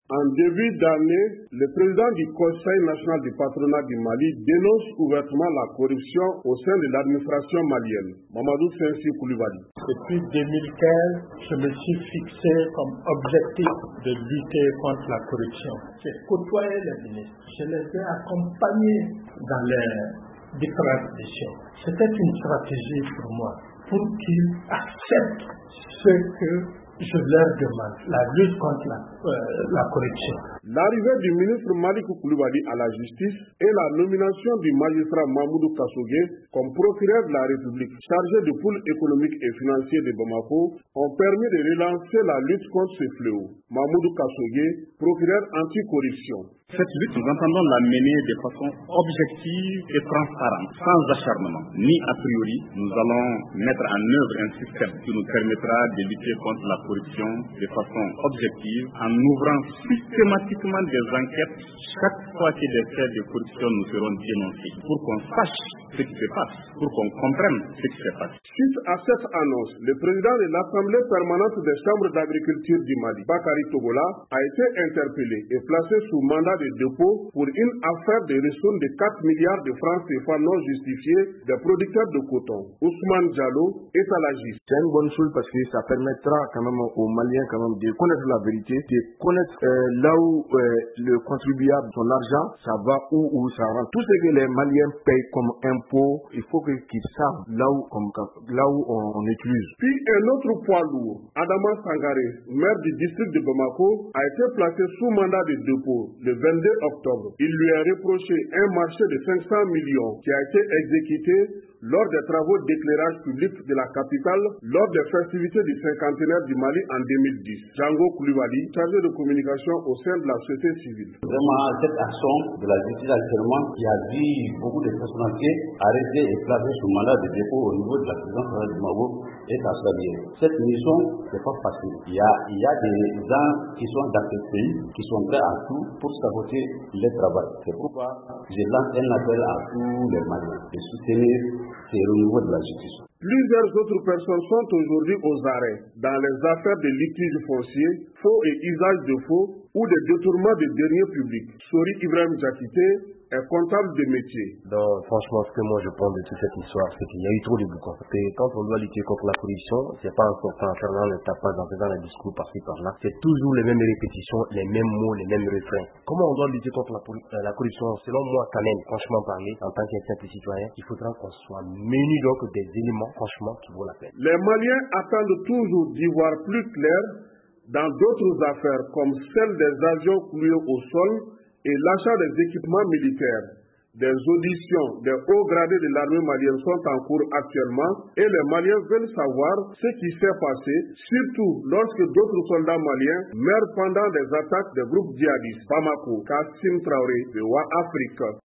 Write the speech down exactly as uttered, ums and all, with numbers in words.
En début d'année, le président du Conseil national du patronat du Mali dénonce ouvertement la corruption au sein de l'administration malienne. Mamadou Sensi Koulibaly. Depuis deux mille quinze, je me suis fixé comme objectif de lutter contre la corruption. J'ai côtoyé les ministres, je les ai accompagnés dans les différentes missions. C'était une stratégie pour moi, pour qu'ils acceptent ce que je leur demande, la lutte contre la, euh, la corruption. L'arrivée du ministre Malik Koulibaly à la justice et la nomination du magistrat Mamoudou Kassogué comme procureur de la République chargé de pôle économique et financier de Bamako ont permis de relancer la lutte contre ce fléau. Mamoudou Kassogué, procureur anticorruption. Cette lutte, nous entendons la mener de façon objective et transparente, sans acharnement, ni a priori. Nous allons mettre en œuvre un système qui nous permettra de lutter contre la corruption de façon objective, en ouvrant systématiquement des enquêtes chaque fois que des faits de corruption nous seront dénoncés, pour qu'on sache ce qui se passe, pour qu'on comprenne ce qui se passe. Suite à cette annonce, le président de l'Assemblée permanente des chambres d'agriculture du Mali, Bakary Togola, a été interpellé et placé sous mandat de dépôt pour une affaire de ressources de quatre milliards de francs C F A non justifiés des producteurs de coton. Ousmane Diallo est à la justice. C'est une bonne chose parce que ça permettra quand même aux Maliens quand même de connaître la vérité, de connaître euh, là où euh, le contribuable, son argent, ça va où, où ça rentre. Tout ce que les Maliens payent comme impôt, il faut que, qu'ils savent là où, comme, là où on, on utilise. Puis un autre poids lourd, Adama Sangaré, maire du district de Bamako, a été placé sous mandat de dépôt le vingt-deux octobre. Il lui a reproché un marché de cinq cents millions qui a été exécuté lors des travaux d'éclairage public de la capitale lors des festivités du cinquantenaire du Mali en deux mille dix. Django Koulibaly, chargé de communication au sein de la société civile. Vraiment, cette action de la justice actuellement qui a vu beaucoup de personnalités arrêtées et placées sous mandat de dépôt au niveau de la présidence du Mali est à saluer. Cette mission n'est pas facile. Il y, a, il y a des gens qui sont dans ce pays qui sont prêts à tout pour saboter le travail. C'est pourquoi je lance un appel à tous les Maliens de soutenir ces renouveaux de la justice. Plusieurs autres personnes sont aujourd'hui aux arrêts dans les affaires de litiges fonciers, faux et usage de faux ou de détournement de deniers publics. Sori Ibrahim Jakite est comptable de métier. Donc, franchement, ce que moi je pense de toute cette histoire, c'est qu'il y a eu trop de boucons. Et quand on doit lutter contre la corruption, c'est pas en sortant, en faisant le tapage, en faisant les discours par-ci par-là. C'est toujours les mêmes répétitions, les mêmes mots, les mêmes refrains. Comment on doit lutter contre la, la corruption? Selon moi, quand même, franchement parler, en tant qu'un simple citoyen, il faudra qu'on soit muni donc des éléments, franchement, qui vaut la peine. Les Maliens attendent toujours d'y voir plus clair dans d'autres affaires comme celle des avions cloués au sol et l'achat des équipements militaires. Des auditions des hauts gradés de l'armée malienne sont en cours actuellement et les Maliens veulent savoir ce qui s'est passé, surtout lorsque d'autres soldats maliens meurent pendant des attaques des groupes djihadistes. Bamako, Kassim Traoré, de Wa Afrique.